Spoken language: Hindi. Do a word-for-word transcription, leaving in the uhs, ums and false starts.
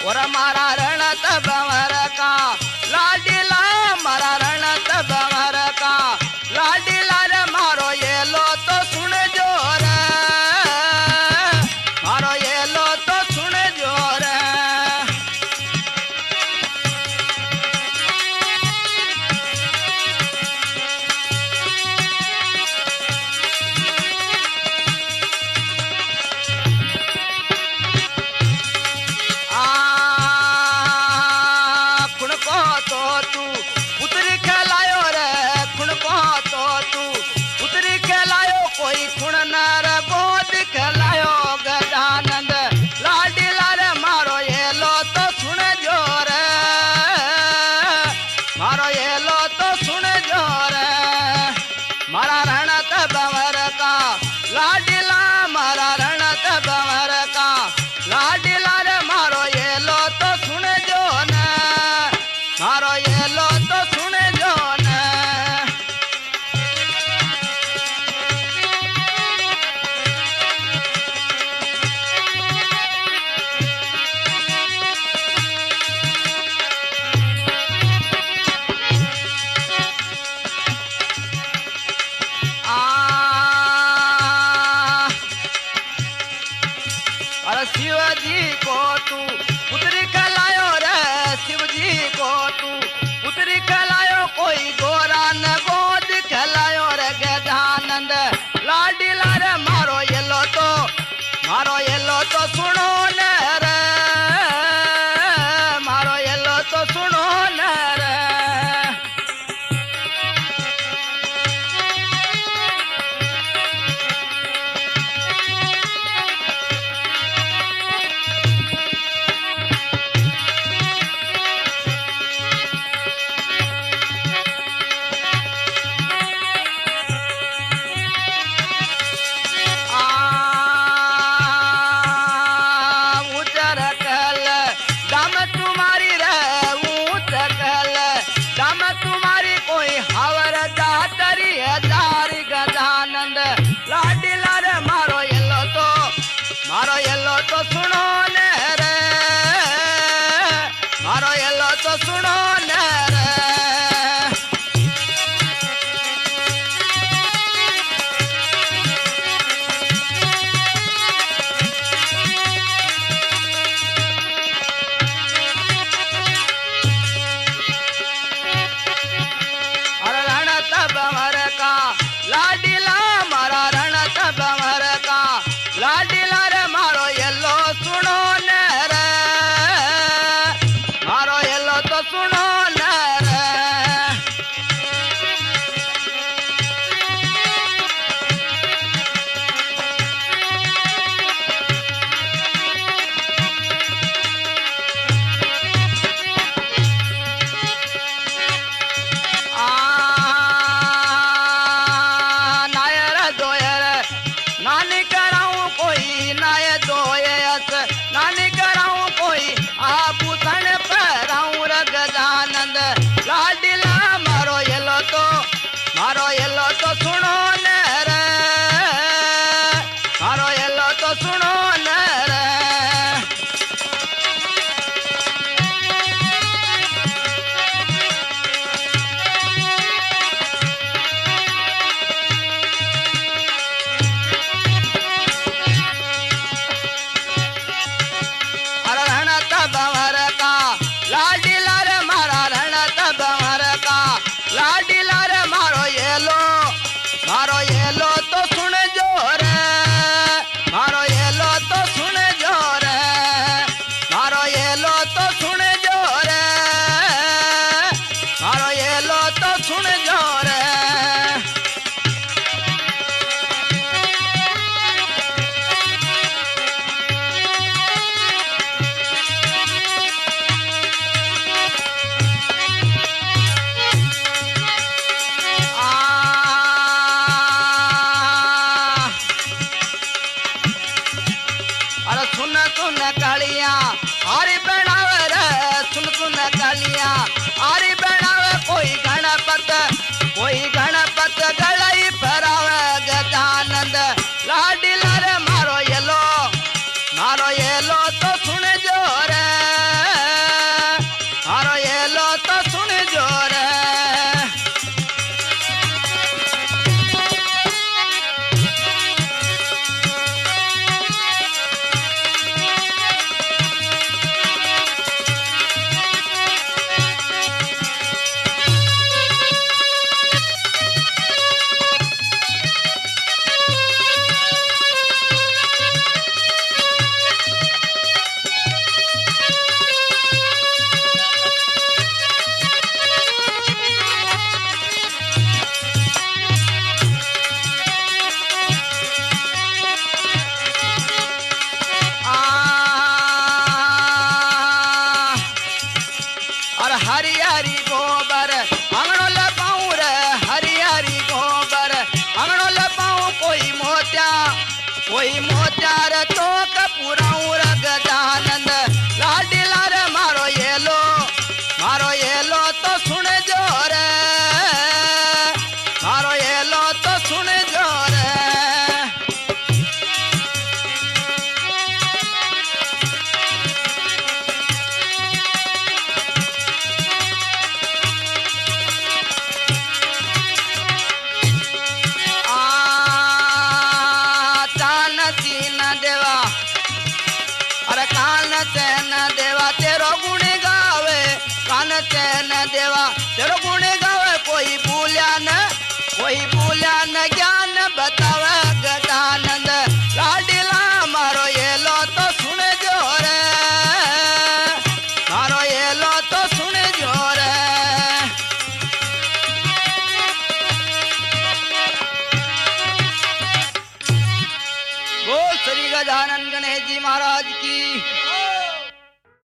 और मारा रणत बंवर का लाडीला मारा रणत बंवर का लाडीला रे मारो ये लो तो सुन जो रे मारो ये लो तो सुन जो रे शिवजी को तू पुत्री खलायो रे शिवजी को तू पुत्री खलायो कोई गोरा न गोद खलायो रे गजानंद लाडीला रे मारो ये लो तो मारो ये लो तो सुनो न रे मारो ये लो तो सुनो न रे मारो येलो तो सुनो ने रे मारो येलो तो सुनो ने रे अरे रणत बंवर का लाडीला मारा रणत बंवर का लाडीला रे मारो येलो सुनो कोई मोत्यार तो कपूराऊ रे गजानंद लाडीला रे मारो ये लो मारो ये लो तो सुन जो रे मारो ये लो तो सुन जो रे चैन देवा तेरो गुण गावे कान चैन देवा तेरो गुण गावे कोई भूल्या न कोई भूल्या न ज्ञान बतावे गजानंद लाडीला मारो ये लो तो सुन जो रे मारो ये लो तो सुन जो रे बोल श्री गजानन गणेश जी महाराज की